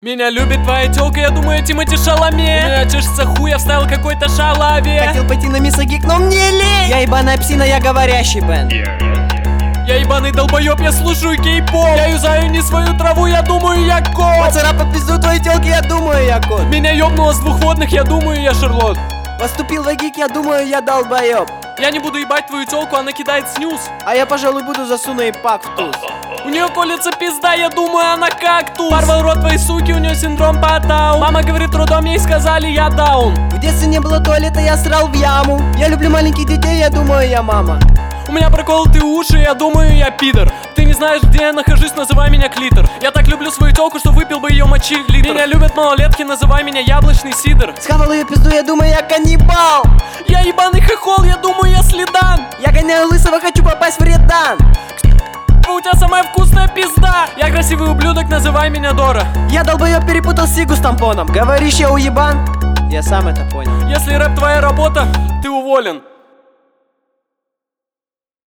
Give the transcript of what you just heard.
Меня любит твоя тёлка, я думаю, Тимати Шаламе. У меня чешется хуй, я вставил какой-то шалаве. Хотел пойти на Мисогик, но мне лень. Я ебаная псина, я говорящий бен. Я ебаный долбоёб, я слушаю кей-поп. Я юзаю не свою траву, я думаю, я кот. Поцарапав пизду твоей тёлки, я думаю, я кот. Меня ёбнуло с двух водных, я думаю, я Шарлот. Поступил в Агик, я думаю, я долбоёб. Я не буду ебать твою тёлку, она кидает снюс. А я, пожалуй, буду засуну ей пак в туз. У нее колется пизда, я думаю, она кактус. Порвал рот твоей суки, у нее синдром Патау. Мама говорит, родом ей сказали, я даун. В детстве не было туалета, я срал в яму. Я люблю маленьких детей, я думаю, я мама. У меня проколотые уши, я думаю, я пидор. Ты не знаешь, где я нахожусь, называй меня клитор. Я так люблю свою тёлку, что выпил бы ее мочи литр. Меня любят малолетки, называй меня яблочный сидр. Схавал ее пизду, я думаю, я каннибал. Я ебаный хохол, я думаю, я следан. Я гоняю лысого, хочу попасть в Редан. У тебя самая вкусная пизда. Я красивый ублюдок, называй меня Дора. Я долбоёб перепутал сигу с тампоном. Говоришь, я уебан? Я сам это понял. Если рэп твоя работа, ты уволен.